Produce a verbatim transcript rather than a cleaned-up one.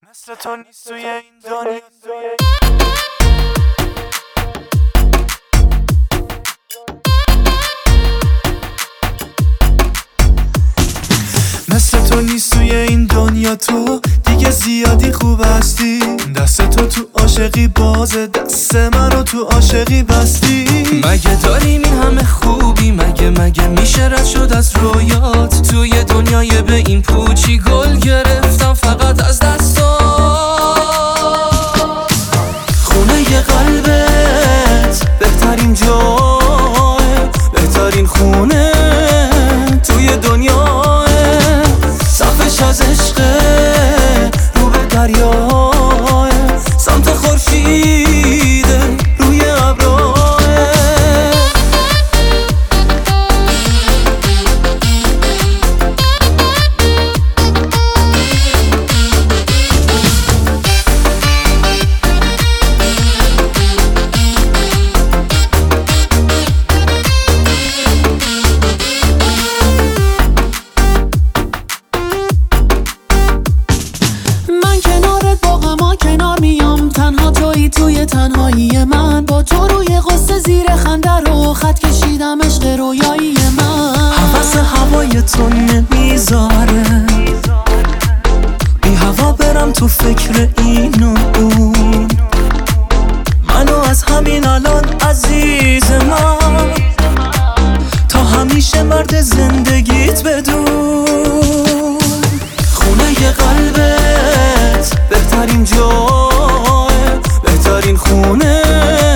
مثل تو نیست توی این دنیا. مثل تو نیست توی این دنیا، تو دیگه زیادی خوب هستی. دست تو تو عاشقی بازه، دست منو تو عاشقی بستی. مگه داریم این همه خوبی؟ مگه مگه میشه رد شد از رویات؟ توی دنیای به این پوچی گل گرفتم فقط از دستات. خونه ی قلبت بهترین جاه، بهترین خونه توی دنیا. صفش از عشقه رو به دریا، سمت خورشیده روی ابراه. توی تنهایی من با تو روی قصه زیر خنده رو خط کشیدم عشق رویایی من. حوث هوای تو نمیذاره بی هوا برم تو فکر این و اون. منو از همین الان عزیز من، تا همیشه مرد زندگیت بدون. خونه ی قلبت بهترین جاه، بهترین خونه